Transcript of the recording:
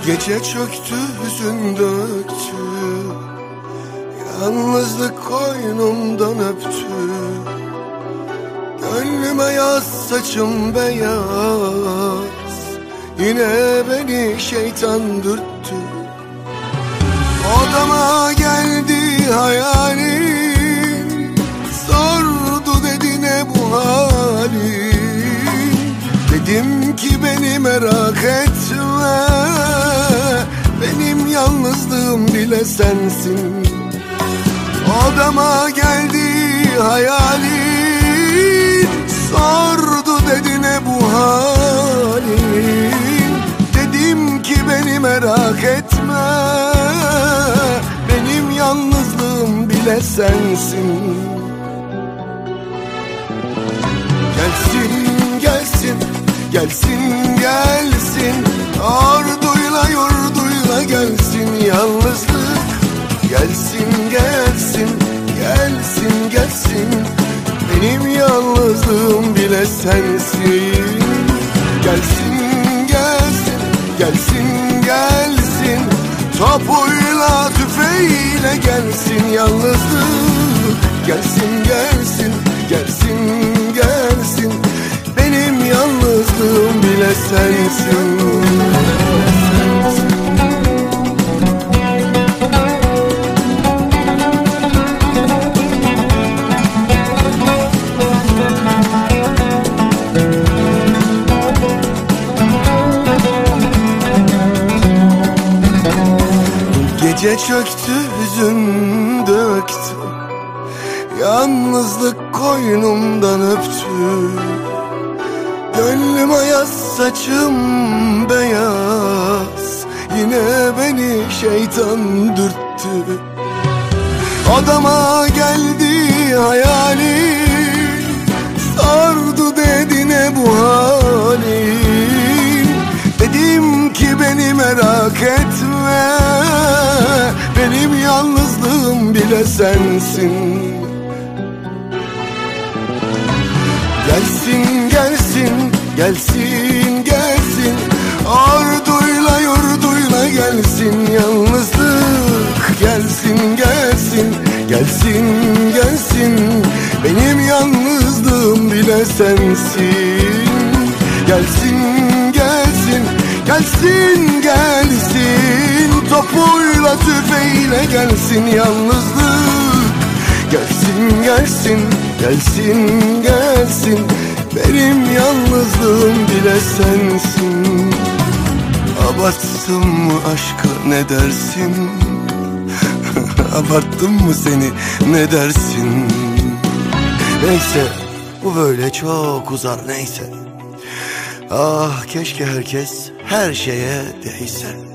Gece çöktü, hüzün döktü, yalnızlık koynumdan öptü. Gönlüme yaz, saçım beyaz, yine beni şeytan dürttü. Odama geldi hayalim, sordu dedi ne bu halin. Dedim ki beni merak etme, benim yalnızlığım bile sensin. Odama geldi hayalin, sordu dedi ne bu halin. Dedim ki beni merak etme, benim yalnızlığım bile sensin. Gelsin gelsin, gelsin gelsin, orduyla yurduyla gelsin yalnızlık. Gelsin gelsin, gelsin gelsin, benim yalnızlığım bile sensin. Gelsin gelsin, gelsin gelsin, topuyla tüfeğiyle gelsin yalnızlık. Gelsin gelsin, gelsin gelsin, benim yalnızlığım bile sensin. Gece çöktü, hüzün döktü, yalnızlık koynumdan öptü. Gönlüm ayaz, saçım beyaz, yine beni şeytan dürttü. Odama geldi hayalim, sordu dedi ne bu halin. Dedim ki beni merak etme, benim yalnızlığım bile sensin. Gelsin gelsin, gelsin gelsin, orduyla yurduyla gelsin yalnızlık. Gelsin gelsin, gelsin gelsin, benim yalnızlığım bile sensin. Gelsin gelsin, gelsin gelsin, topuyla tüfeğiyle gelsin yalnızlık. Gelsin gelsin, gelsin gelsin, benim yalnızlığım bile sensin. Abarttım mı aşkı ne dersin? Abarttım mı seni ne dersin? Neyse, bu böyle çok uzar, neyse. Ah keşke herkes her şeye değse.